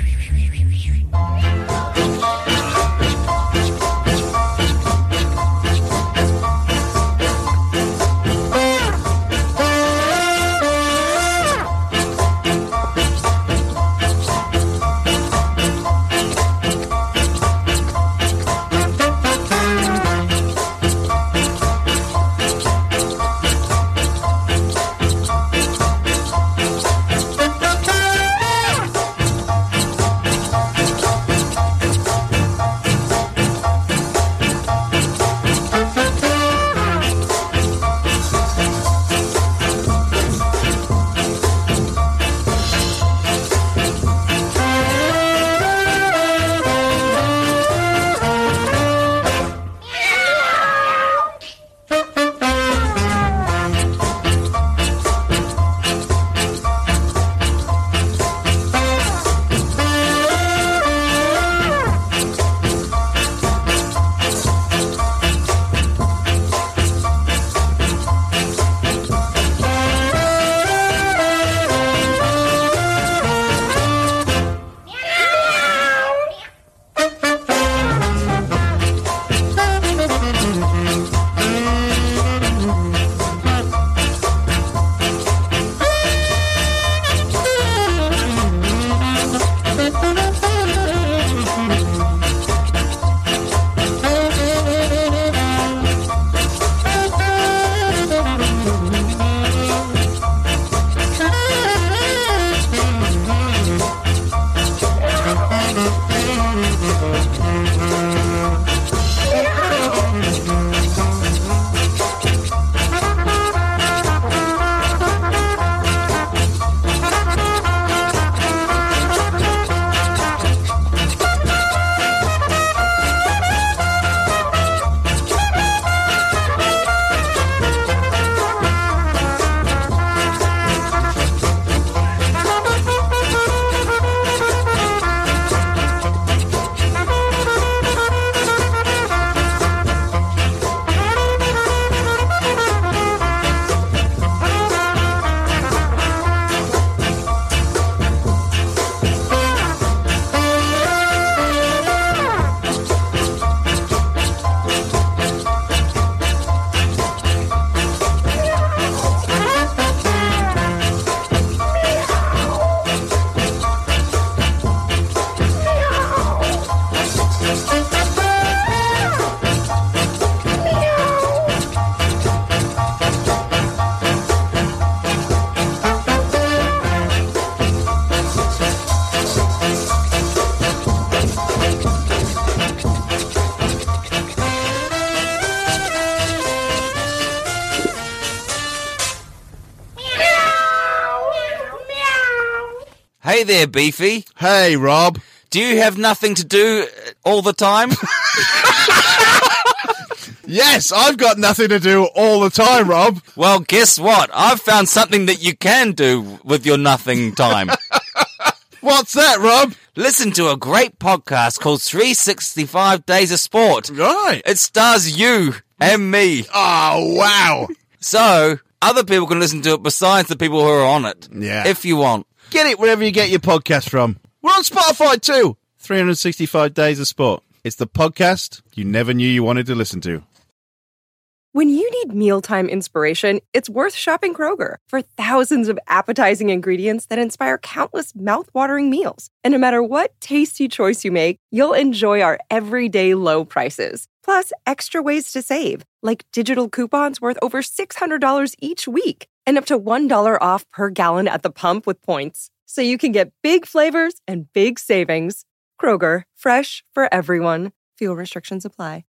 Hey there, Beefy. Hey, Rob. Do you have nothing to do all the time? Yes, I've got nothing to do all the time, Rob. Well, guess what? I've found something that you can do with your nothing time. What's that, Rob? Listen to a great podcast called 365 Days of Sport. Right. It stars you and me. Oh, wow. So, other people can listen to it besides the people who are on it. Yeah. If you want. Get it wherever you get your podcast from. We're on Spotify too. 365 Days of Sport. It's the podcast you never knew you wanted to listen to. When you need mealtime inspiration, it's worth shopping Kroger for thousands of appetizing ingredients that inspire countless mouth-watering meals. And no matter what tasty choice you make, you'll enjoy our everyday low prices. Plus, extra ways to save, like digital coupons worth over $600 each week and up to $1 off per gallon at the pump with points. So you can get big flavors and big savings. Kroger, fresh for everyone. Fuel restrictions apply.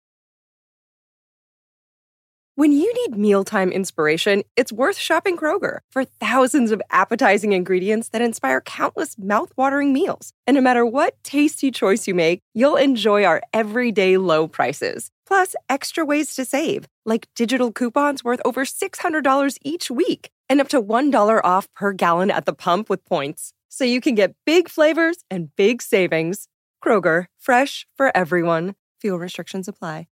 When you need mealtime inspiration, it's worth shopping Kroger for thousands of appetizing ingredients that inspire countless mouth-watering meals. And no matter what tasty choice you make, you'll enjoy our everyday low prices. Plus, extra ways to save, like digital coupons worth over $600 each week and up to $1 off per gallon at the pump with points. So you can get big flavors and big savings. Kroger, fresh for everyone. Fuel restrictions apply.